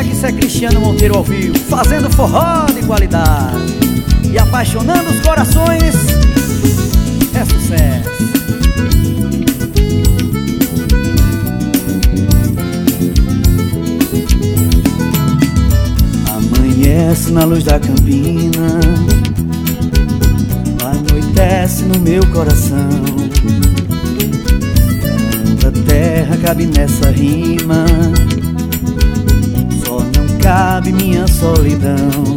que isso é Cristiano Monteiro ao vivo, fazendo forró de qualidade e apaixonando os corações. É sucesso. Amanhece na luz da campina, anoitece no meu coração. Tanta terra cabe nessa rima, só não cabe minha solidão.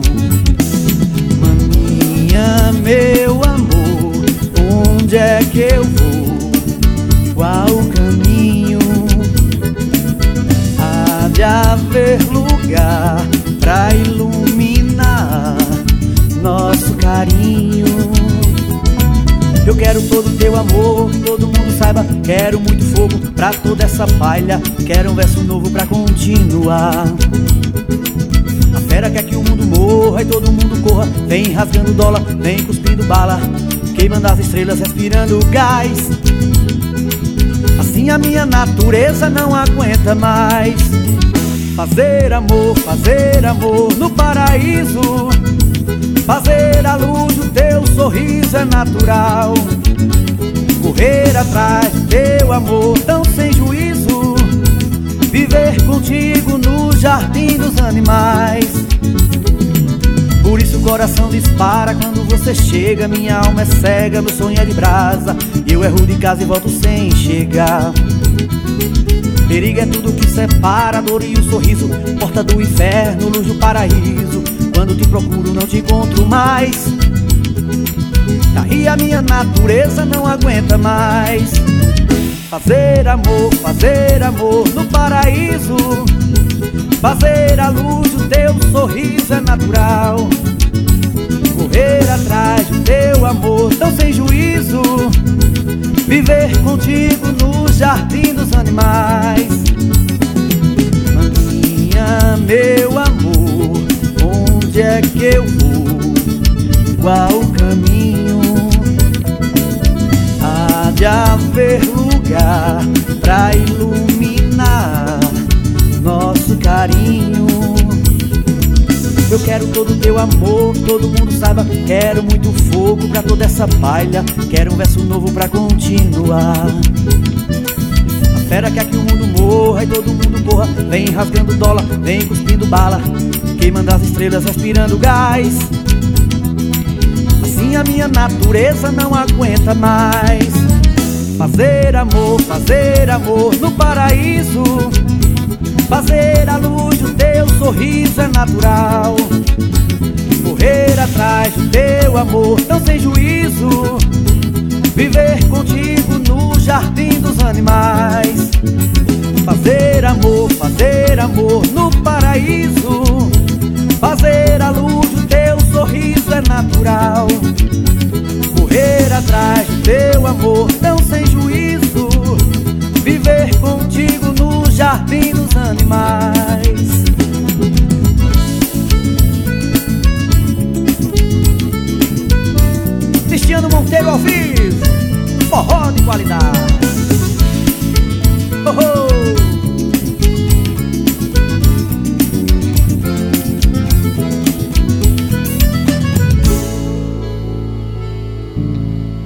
Maninha, meu amor, onde é que eu vou? Qual o caminho? Há de haver lugar pra iluminar nosso carinho. Eu quero todo teu amor, que todo mundo saiba. Quero muito fogo pra toda essa palha. Quero um verso novo pra continuar. A fera quer que o mundo morra e todo mundo corra. Vem rasgando dólar, vem cuspindo bala, queimando as estrelas, respirando gás. Assim a minha natureza não aguenta mais. Fazer amor no paraíso. Fazer a luz do teu sorriso é natural. Correr atrás do teu amor tão sem juízo. Viver contigo no jardim dos animais. Por isso o coração dispara quando você chega. Minha alma é cega, meu sonho é de brasa. Eu erro de casa e volto sem chegar. Perigo é tudo que separa a dor e o sorriso. Porta do inferno, luz do paraíso. Quando te procuro não te encontro mais. Daí a minha natureza não aguenta mais. Fazer amor no paraíso. Fazer a luz do teu sorriso é natural. Correr atrás do teu amor tão sem juízo. Viver contigo no jardim dos animais. Maninha, meu amor, onde é que eu vou? Qual o caminho? Há de haver lugar pra iluminar nosso carinho. Eu quero todo teu amor, todo mundo saiba. Quero muito fogo pra toda essa palha. Quero um verso novo pra continuar. A fera quer que o mundo morra e todo mundo corra. Vem rasgando dólar, vem cuspindo bala, queimando as estrelas, respirando gás. Assim a minha natureza não aguenta mais. Fazer amor no paraíso. Fazer a luz do teu sorriso é natural. Correr atrás do teu amor tão sem juízo. Viver contigo no jardim dos animais. Fazer amor no paraíso. Fazer a luz do teu sorriso é natural. Correr atrás do teu amor tão sem juízo. Viver contigo no jardim dos animais. Cristiano Monteiro ao vivo, forró de qualidade.